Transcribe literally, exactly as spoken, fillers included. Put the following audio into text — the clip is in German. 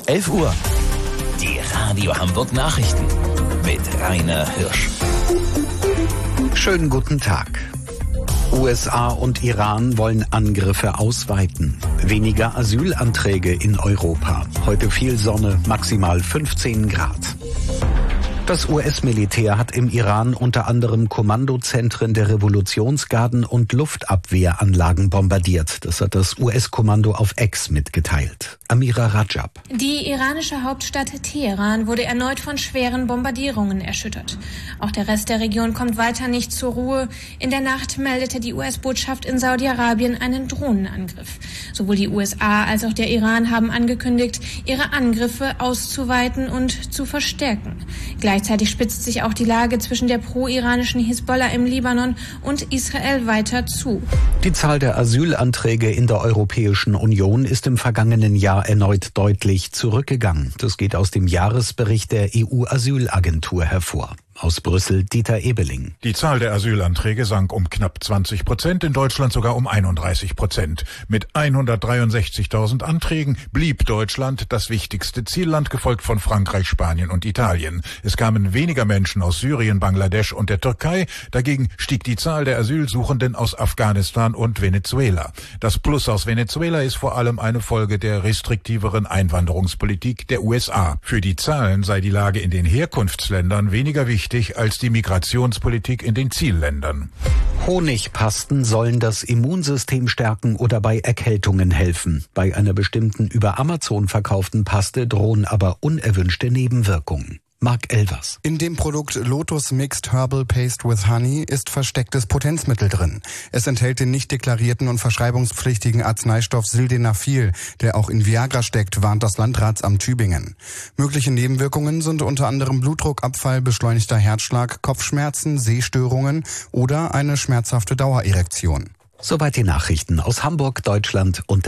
elf Uhr. Die Radio Hamburg Nachrichten mit Rainer Hirsch. Schönen guten Tag. U S A und Iran wollen Angriffe ausweiten. Weniger Asylanträge in Europa. Heute viel Sonne, maximal fünfzehn Grad. Das U S-Militär hat im Iran unter anderem Kommandozentren der Revolutionsgarden und Luftabwehranlagen bombardiert. Das hat das U S-Kommando auf X mitgeteilt. Amira Rajab. Die iranische Hauptstadt Teheran wurde erneut von schweren Bombardierungen erschüttert. Auch der Rest der Region kommt weiter nicht zur Ruhe. In der Nacht meldete die U S-Botschaft in Saudi-Arabien einen Drohnenangriff. Sowohl die U S A als auch der Iran haben angekündigt, ihre Angriffe auszuweiten und zu verstärken. Gleichzeitig spitzt sich auch die Lage zwischen der pro-iranischen Hisbollah im Libanon und Israel weiter zu. Die Zahl der Asylanträge in der Europäischen Union ist im vergangenen Jahr erneut deutlich zurückgegangen. Das geht aus dem Jahresbericht der E U-Asylagentur hervor. Aus Brüssel Dieter Ebeling. Die Zahl der Asylanträge sank um knapp zwanzig Prozent, in Deutschland sogar um einunddreißig Prozent. Mit hundertdreiundsechzigtausend Anträgen blieb Deutschland das wichtigste Zielland, gefolgt von Frankreich, Spanien und Italien. Es kamen weniger Menschen aus Syrien, Bangladesch und der Türkei. Dagegen stieg die Zahl der Asylsuchenden aus Afghanistan und Venezuela. Das Plus aus Venezuela ist vor allem eine Folge der restriktiveren Einwanderungspolitik der U S A. Für die Zahlen sei die Lage in den Herkunftsländern weniger wichtig als die Migrationspolitik in den Zielländern. Honigpasten sollen das Immunsystem stärken oder bei Erkältungen helfen. Bei einer bestimmten über Amazon verkauften Paste drohen aber unerwünschte Nebenwirkungen. Marc Elvers. In dem Produkt Lotus Mixed Herbal Paste with Honey ist verstecktes Potenzmittel drin. Es enthält den nicht deklarierten und verschreibungspflichtigen Arzneistoff Sildenafil, der auch in Viagra steckt, warnt das Landratsamt Tübingen. Mögliche Nebenwirkungen sind unter anderem Blutdruckabfall, beschleunigter Herzschlag, Kopfschmerzen, Sehstörungen oder eine schmerzhafte Dauererektion. Soweit die Nachrichten aus Hamburg, Deutschland und